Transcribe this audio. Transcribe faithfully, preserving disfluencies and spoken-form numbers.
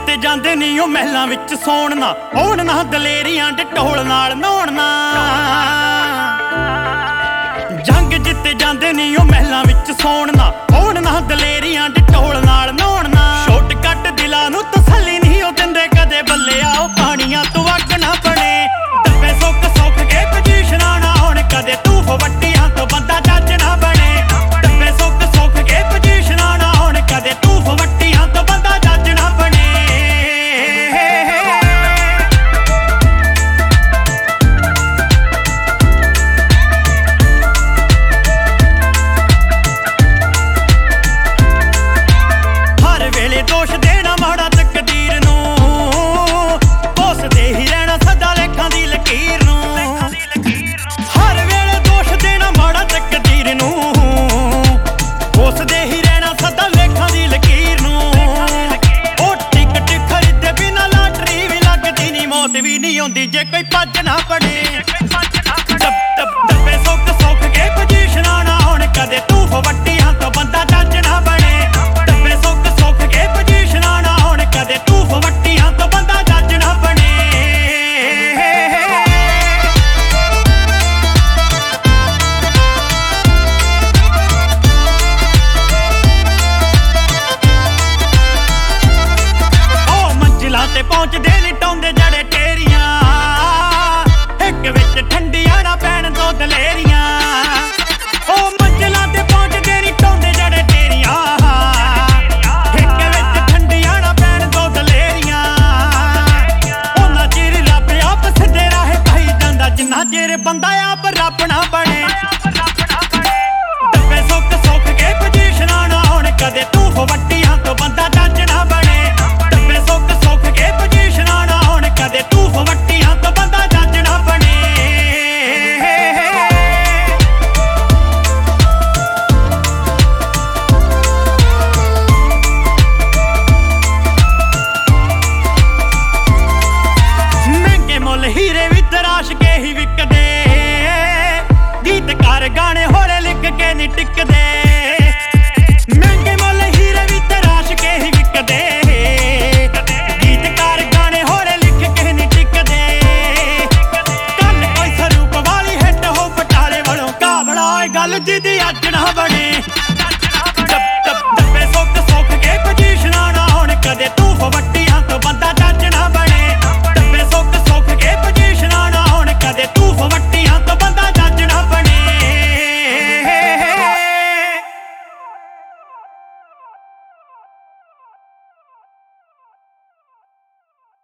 ਜਿੱਤੇ ਜਾਂਦੇ ਨੀ ਉਹ ਮਹਿਲਾਂ ਵਿੱਚ ਸੌਣ ਨਾ, ਹੋਣ ਨਾ ਦਲੇਰੀਆਂ ਢੋਲ ਨਾਲ ਨਹਾਉਣ ਨਾ। ਜੰਗ ਜਿੱਤੇ ਜਾਂਦੇ ਨੀ ਉਹ ਮਹਿਲਾਂ ਵਿੱਚ ਸੌਣ ਨਾ, ਹੋਣ ਨਾ ਦਲੇਰੀਆਂ ਢੋਲ ਨਾਲ ਨਹਾਉਣ ਨਾ। ਛੋਟ ਕੱਟ ਦਿਲਾਂ ਨੂੰ ਤਸੱਲੀ ਨਹੀਂ ਉਹ ਦਿੰਦੇ ਕਦੇ, ਬੱਲਿਆ ਉਹ ਪਾਣੀਆਂ ਤੋਂ ਅੱਗ ਨਾ ਬਣੇ। ਦੱਬੇ ਸੁੱਕ ਸੁੱਕ ਕੇ ਪੋਜੀਸ਼ਨਾਂ ਨਾ ਹੋਣ ਕਦੇ, ਤੂੰ ਫਵੱਟੀਆਂ ਤੋਂ ਬੰਦਾ ਜੱਜ ਨਾ ਬਣੇ। ਦੱਬੇ ਸੁੱਕ ਸੁੱਕ ਕੇ ਪੋਜੀਸ਼ਨਾਂ ਨਾ ਹੋਣ ਕਦੇ, ਤੂੰ ਫਵੱਟੀਆਂ ਤੋਂ ਬੰਦਾ ਜੱਜ ਨਾ ਬਣੇ। ਹਰ ਵੇਲੇ ਦੋਸ਼ ਦੇਣਾ ਮਾੜਾ ਤਕਦੀਰ ਨੂੰ, ਕੋਸਦੇ ਹੀ ਰਹਿਣਾ ਸਦਾ ਲੇਖਾਂ ਦੀ ਲਕੀਰ ਨੂੰ। ਹਰ ਵੇਲੇ ਦੋਸ਼ ਦੇਣਾ ਮਾੜਾ ਤਕਦੀਰ ਨੂੰ, ਕੋਸਦੇ ਹੀ ਰਹਿਣਾ ਸਦਾ ਲੇਖਾਂ ਦੀ ਲਕੀਰ ਨੂੰ। ਉਹ ਟਿਕਟ ਖਰੀਦੇ ਬਿਨਾ ਲਾਟਰੀ ਵੀ ਲੱਗਦੀ ਨੀ, ਮੌਤ ਵੀ ਨਹੀਂ ਆਉਂਦੀ ਜੇ ਕੋਈ ਭੱਜ ਨਾ ਪੜੇ। ਦੱਬੇ ਸੁੱਕ ਸੁੱਕ ਕੇ ਪੋਜੀਸ਼ਨਾਂ ਨਾ ਹੋਣ ਕਦੇ, ਤੂੰ ਫਵੱਟੀਆਂ ਤੋਂ ਬੰਦਾ ਜੱਜ ਨਾ ਬਣੇ। ਦੱਬੇ ਸੁੱਕ ਸੁੱਕ ਕੇ ਪੋਜੀਸ਼ਨਾਂ ਨਾ ਹੋਣ ਕਦੇ, ਤੂੰ ਫਵੱਟੀਆਂ ਤੋਂ ਬੰਦਾ ਜੱਜ ਨਾ ਬਣੇ। ਉਹ ਮੰਜ਼ਿਲਾਂ ਤੇ ਪਹੁੰਚਦੇ ਨੀ ਟਾਉਂਦੇ ਜੜੇ ਟੇਰੀਆਂ, ਇੱਕ ਵਿੱਚ ਠੰਡੀਆਂ ਨਾ ਪੈਣ ਦੋ ਦਲੇਰੀਆਂ। ਉਹ ਮੰਜ਼ਿਲਾਂ ਤੇ ਪਹੁੰਚਦੇ ਨੀ ਟਾਉਂਦੇ ਜੜੇ ਟੇਰੀਆਂ, ਇੱਕ ਵਿੱਚ ਠੰਡੀਆਂ ਨਾ ਪੈਣ ਦੋ ਦਲੇਰੀਆਂ। ਉਹਨਾਂ ਚਿਰ ਰੱਬ ਆਪ ਸਿੱਧੇ ਰਾਹੇ ਪਾਈ ਜਾਂਦਾ, ਜਿੰਨਾ ਚਿਰ ਬੰਦਾ ਆਪ ਰੱਬ ਨਾ ਬਣੇ। ਦੱਬੇ ਸੁੱਕ ਸੁੱਕ ਕੇ ਪੋਜੀਸ਼ਨਾਂ ਨਾ ਹੋਣ ਕਦੇ, ਤੂੰ ਫਵੱਟੀਆਂ ਤੋਂ ਬੰਦਾ ਜੱਜ ਨਾ ਬਣੇ। ਦੱਬੇ ਸੁੱਕ ਸੁੱਕ ਕੇ ਪੋਜੀਸ਼ਨਾਂ ਨਾ ਹੋਣ ਕਦੇ, ਤੂੰ ਫਵੱਟੀਆਂ ਤੋਂ ਬੰਦਾ ਜੱਜ ਨਾ ਬਣੇ। ਮਹਿੰਗੇ ਮੁੱਲ ਹੀਰੇ ਵੀ ਤਰਾਸ਼ ਕੇ ਹੀ ਵਿਕਦੇ, ਗੀਤਕਾਰ ਗਾਣੇ ਹੋਲੇ ਲਿਖ ਕੇ ਨੀ ਟਿਕਦੇ।